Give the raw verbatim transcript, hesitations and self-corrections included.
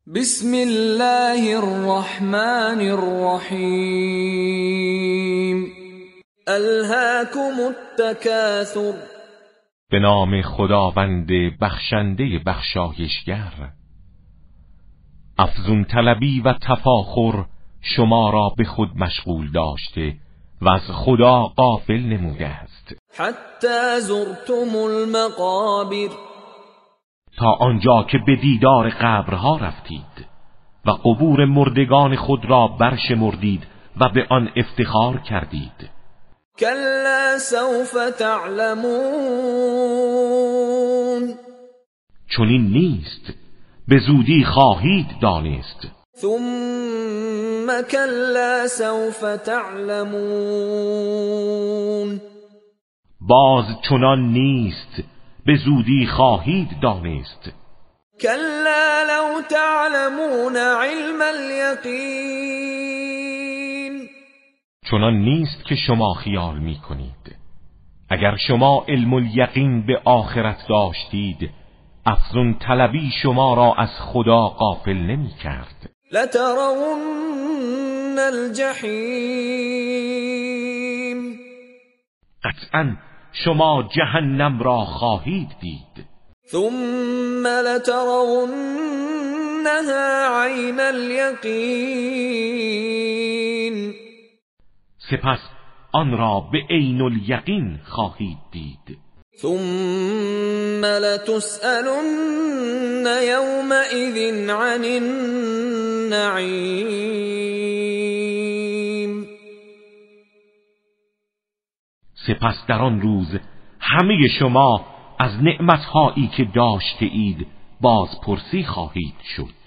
بسم الله الرحمن الرحیم. الهاکم التکاثر. به نام خداوند بخشنده بخشایشگر. افزون طلبی و تفاخر شما را به خود مشغول داشته و از خدا غافل نموده است. حتی زرتم المقابر. تا آنجا که به دیدار قبرها رفتید و قبور مردگان خود را برشمردید و به آن افتخار کردید. کلا سوف تعلمون. چنین نیست، به زودی خواهید دانست. ثم کلا سوف تعلمون. باز چنان نیست، به زودی خواهید دانست. کلا لو تعلمون علم الیقین. چنان نیست که شما خیال می کنید. اگر شما علم الیقین به آخرت داشتید، افزون طلبی شما را از خدا غافل نمی کرد. لترون الجحیم. قطعاً شما جهنم را خواهید دید. ثم لترونها عین الیقین. سپس آن را به عین الیقین خواهید دید. ثم لتسألن یومئذ عن النعیم. سپس در آن روز همه شما از نعمتهایی که داشته اید بازپرسی خواهید شد.